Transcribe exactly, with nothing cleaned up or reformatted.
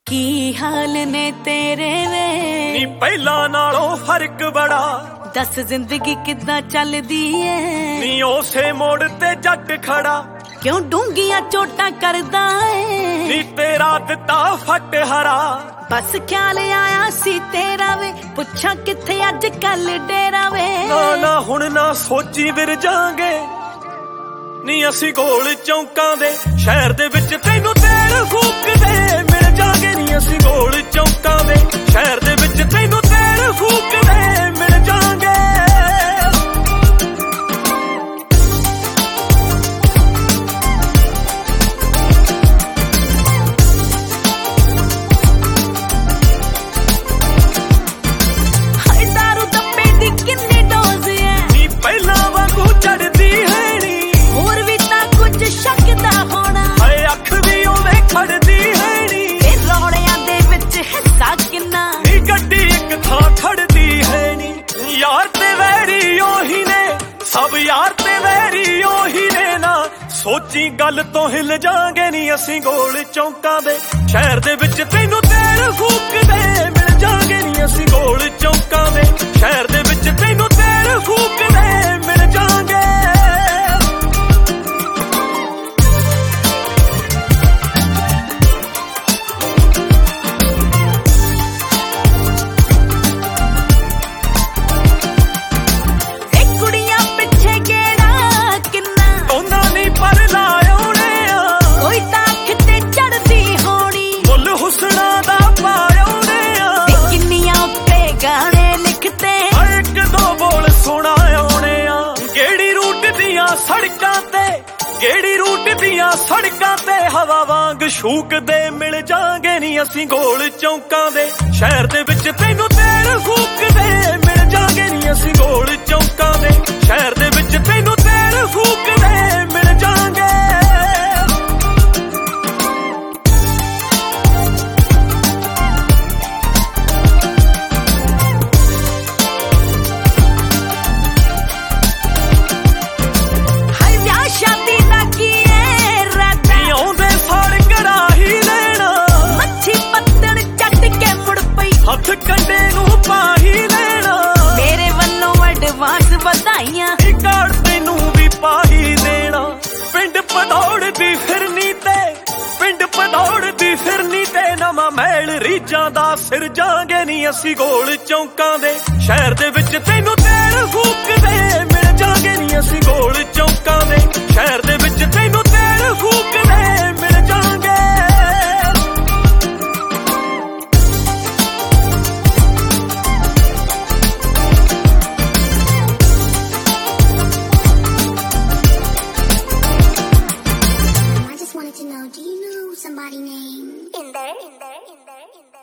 की हाल ने तेरे वे नी पहला नालों फर्क बड़ा दस जिंदगी किद्दां चलदी है नी उसे मोड़ ते जट खड़ा क्यों डूंगियां चोटां करदा है नी तेरा दिता फट हरा बस ख्याल आया सी तेरा वे पुछा किथे अज कल डेरा वे ना ना हुण ना सोची विर जांगे नी असी गोल चौंकां दे शहर दे विच तैनू तेल फूक दे मिल जांगे नी असी गोल चौंकां दे शहर दे विच तैनू तेल फूक दे मिल जांगे यार ते वैरी ओही ने ना सोची गल तो हिल जांगे नी असी गोल चौंकां दे शहर दे विच तैनू तेल फूक दे मिल जांगे नी असी गोल चौंकां दे शहर दे विच तैनू तेल फूक दे मिल जांगे केड़ी रूट दियां सड़कां ते हवा वांग शूक दे मिल जांगे नी असी गोल चौंकां दे शहर दे विच तैनू तेल फूक दे मिल जांगे नी असी गोल चौंकां दे शहर दे विच तैनू तेल फूक दे मिल जांगे कंडे नू पाही लेना मेरे वल्लों एडवांस बधाइयां कार्ड तेनू भी पाही देना पिंड पदौड़ दी फिरनी ते पिंड पदौड़ दी फिरनी ते नवा महल रीजां दा सिर जांगे नी असी गोल चौंकां दे शहर दे विच तैनू तेल फूक दे मिल जांगे नी असी गोल चौंकां दे शहर दे विच तैनू तेल फूक दे मिल जांगे Do you know somebody named in there, in there, in there, in there?